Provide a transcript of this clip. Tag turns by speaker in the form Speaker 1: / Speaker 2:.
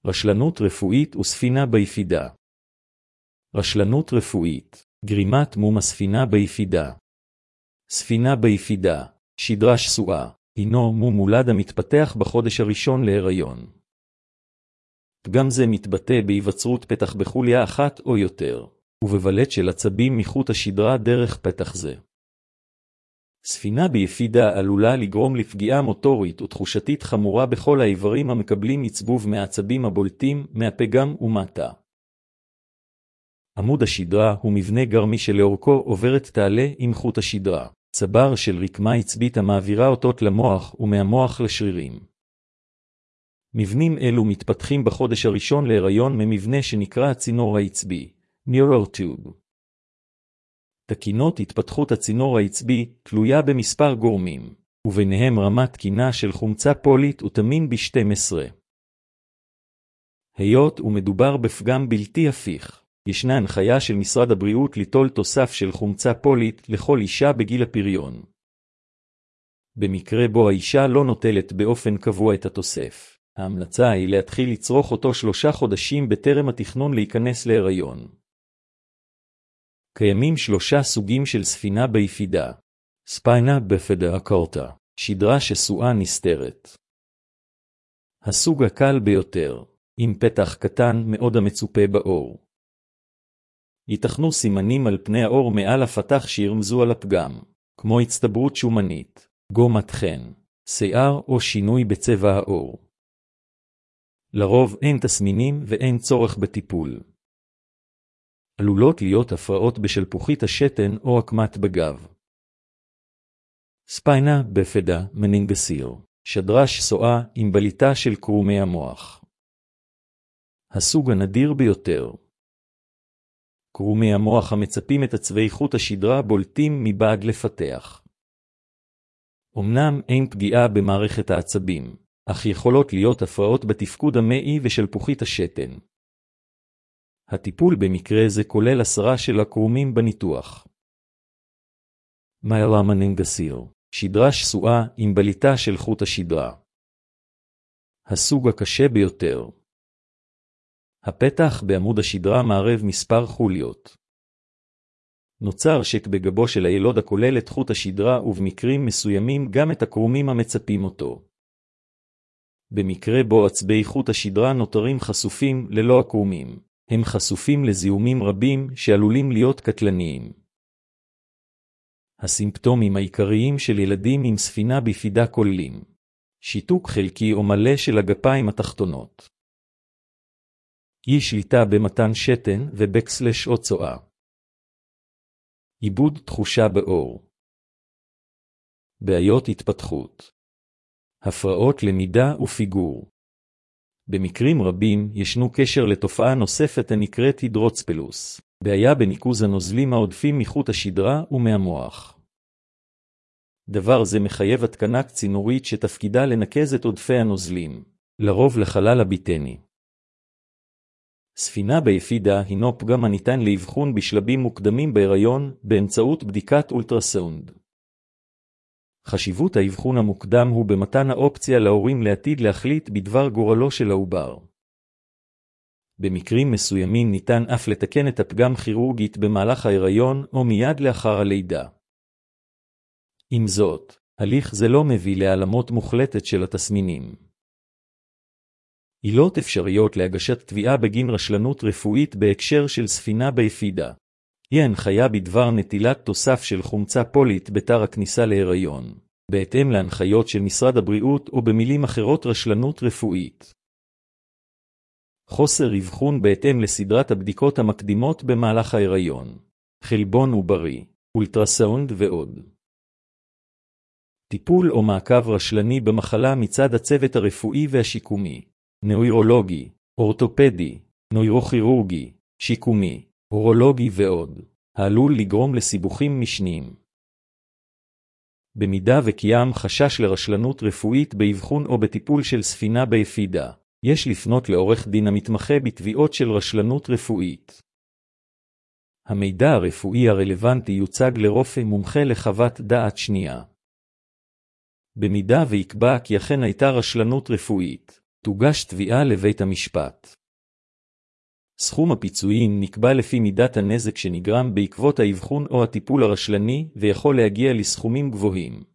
Speaker 1: רשלנות רפואית וספינה ביפידה. רשלנות רפואית, גרימת מום הספינה ביפידה. ספינה ביפידה, שדרה שסועה, הינו מום מולד המתפתח בחודש הראשון להיריון. פגם זה מתבטא בהיווצרות פתח בחוליה אחת או יותר, ובבלט של עצבים מחוט השדרה דרך פתח זה. ספינה ביפידה עלולה לגרום לפגיעה מוטורית ותחושתית חמורה בכל האיברים המקבלים עצבוב מהעצבים הבולטים מהפגם ומטה. עמוד השדרה הוא מבנה גרמי שלאורכו עוברת תעלה עם חוט השדרה, צבר של רקמה עצבית המעבירה אותות למוח ומהמוח לשרירים. מבנים אלו מתפתחים בחודש הראשון להיריון ממבנה שנקרא הצינור העצבי, neural tube. תקינות התפתחות הצינור העצבי תלויה במספר גורמים, וביניהם רמת תקינה של חומצה פולית ותמין B12. היות ומדובר בפגם בלתי הפיך, ישנה הנחיה של משרד הבריאות ליטול תוסף של חומצה פולית לכל אישה בגיל הפריון. במקרה בו האישה לא נוטלת באופן קבוע את התוסף, ההמלצה היא להתחיל לצרוך אותו 3 חודשים בטרם התכנון להיכנס להיריון. קיימים 3 סוגים של ספינה ביפידה. ספינה ביפידה אקורטה, שדרה שסועה נסתרת. הסוג הקל ביותר, עם פתח קטן מאוד המצופה באור. ייתכנו סימנים על פני האור מעל הפתח שירמזו על הפגם, כמו הצטברות שומנית, גומת חן, שיער או שינוי בצבע האור. לרוב אין תסמינים ואין צורך בטיפול. עלולות להיות הפרעות בשלפוחית השתן או עקמת בגב. ספינה ביפידה מנינגסיר, שדרה שסועה עם בליטה של קרומי המוח. הסוג הנדיר ביותר. קרומי המוח המצפים את עצבי חוט השדרה בולטים מבעד לפתח. אמנם אין פגיעה במערכת העצבים, אך יכולות להיות הפרעות בתפקוד המעי ושלפוחית השתן. הטיפול במקרה זה כולל הסרה של הקרומים בניתוח. מיילה מנינגסיר, שדרה שסועה עם בליטה של חוט השדרה. הסוג הקשה ביותר. הפתח בעמוד השדרה מערב מספר חוליות. נוצר שק בגבו של הילוד הכולל את חוט השדרה ובמקרים מסוימים גם את הקרומים המצפים אותו. במקרה בו עצבי חוט השדרה נותרים חשופים ללא הקרומים, הם חשופים לזיהומים רבים שעלולים להיות קטלניים. הסימפטומים העיקריים של ילדים עם ספינה ביפידה כוללים שיתוק חלקי או מלא של הגפיים התחתונות, אי שליטה במתן שתן ובקסלש או צואה, איבוד תחושה באור, בעיות התפתחות, הפרעות למידה ופיגור. במקרים רבים ישנו קשר לתופעה נוספת הנקראת הידרוצפלוס, בעיה בניקוז הנוזלים העודפים מחוט השדרה ומהמוח. דבר זה מחייב התקנה צינורית שתפקידה לנקז את עודפי הנוזלים, לרוב לחלל הביטני. ספינה ביפידה הינו פגם הניתן לאבחון בשלבים מוקדמים בהיריון באמצעות בדיקת אולטרסאונד. חשיבות האבחון המוקדם הוא במתן האופציה להורים לעתיד להחליט בדבר גורלו של העובר. במקרים מסוימים ניתן אף לתקן את הפגם כירורגית במהלך ההיריון או מיד לאחר הלידה. עם זאת, הליך זה לא מביא להעלמות מוחלטת של התסמינים. עילות אפשריות להגשת תביעה בגין רשלנות רפואית בהקשר של ספינה ביפידה. היא הנחיה בדבר נטילת תוסף של חומצה פולית בתר הכניסה להיריון, בהתאם להנחיות של משרד הבריאות או במילים אחרות רשלנות רפואית. חוסר אבחון בהתאם לסדרת הבדיקות המקדימות במהלך ההיריון, חלבון עוברי, אולטרסאונד ועוד. טיפול או מעקב רשלני במחלה מצד הצוות הרפואי והשיקומי, נוירולוגי, אורתופדי, נוירוכירורגי, שיקומי, אורולוגי ועוד, העלול לגרום לסיבוכים משניים. במידה וקיים חשש לרשלנות רפואית באבחון או בטיפול של ספינה ביפידה, יש לפנות לעורך דין המתמחה בתביעות של רשלנות רפואית. המידע הרפואי הרלוונטי יוצג לרופא מומחה לחוות דעת שנייה. במידה ויקבע כי אכן הייתה רשלנות רפואית, תוגש תביעה לבית המשפט. סכום הפיצויים נקבע לפי מידת הנזק שנגרם בעקבות האבחון או הטיפול הרשלני ויכול להגיע לסכומים גבוהים.